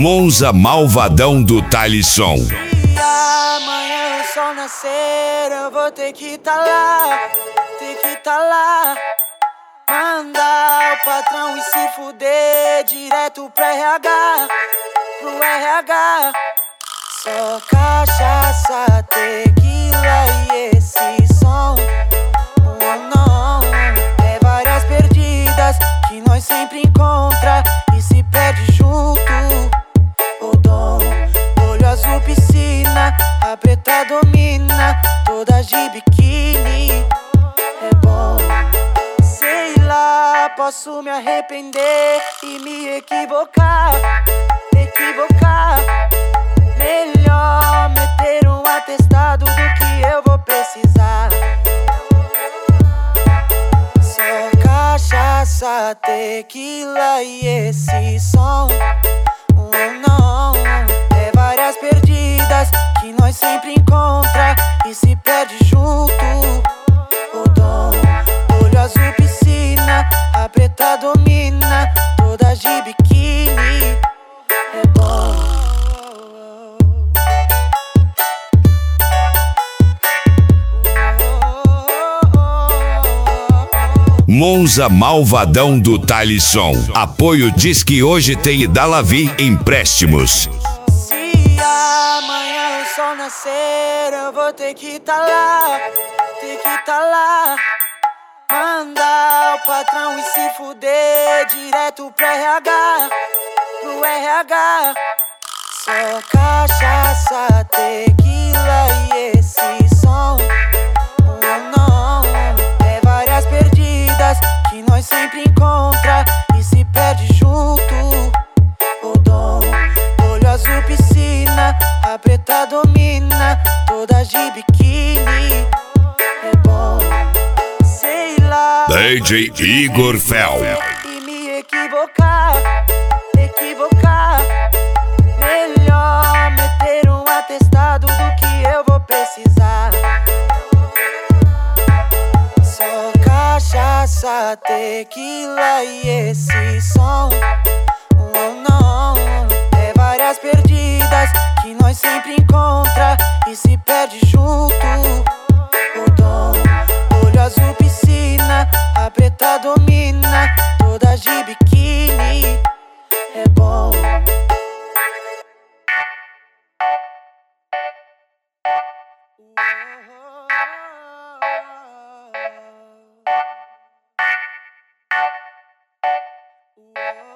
Monza Malvadão do Talisson. Se amanhã o sol nascer, eu vou ter que tá lá, Mandar o patrão e se fuder direto pro RH, Só cachaça, tequila e esse som. Oh não, é várias perdidas que nós sempre encontra e se perde junto. O dom, olho azul piscina, a preta domina, todas de biquíni. É bom, sei lá, posso me arrepender e me equivocar. Melhor meter um atestado do que eu vou precisar. Só cachaça, tequila e esse som. Não, é várias perdidas que nós sempre encontra e se perde junto. O dom, olho azul piscina, a preta domina, todas de biquíni. É bom. Monza Malvadão do Talisson. Apoio diz que hoje tem Idalavi Empréstimos. Se amanhã o sol nascer, eu vou ter que tá lá, Mandar o patrão e se fuder direto pro RH, Só cachaça, tequila e esse som. Não, é várias perdidas que nós sempre encontra e se perde junto. O dom, olho azul piscina, a preta domina, todas de biquíni. É bom, sei lá, DJ Igor Fel. e me equivocar. Melhor meter um atestado do que eu vou precisar. Só cachaça, tequila e esse som. Não, é várias perdidas que nós sempre encontra e se perde junto. O dom, olho azul piscina, a preta domina, todas de biquíni. É bom. Whoa.